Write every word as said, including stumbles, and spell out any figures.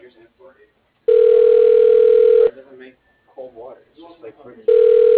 It doesn't make cold water. It's just like brewed.